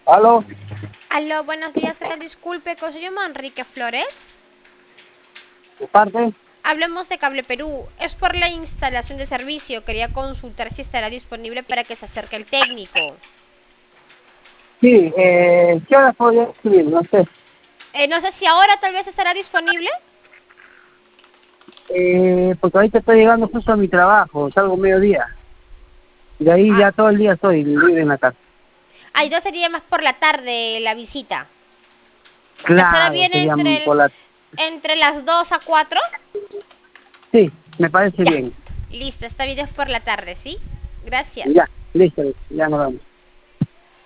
¿Aló? Aló, buenos días. Disculpe, ¿se llama Enrique Flores? ¿De parte? Hablemos de Cable Perú. Es por la instalación de servicio. Quería consultar si estará disponible para que se acerque el técnico. Sí, ¿qué hora podría subir? No sé. No sé si ahora tal vez estará disponible. Porque ahorita estoy llegando justo a mi trabajo, salgo mediodía. Y de ahí Ah, ya todo el día estoy libre en la casa. Entonces sería más por la tarde la visita. ¿Estará Claro, bien sería entre, por la... entre las 2 a 4? Sí, me parece Ya, bien. listo, está bien, es por la tarde, ¿sí? Gracias. Ya, listo, ya nos vamos.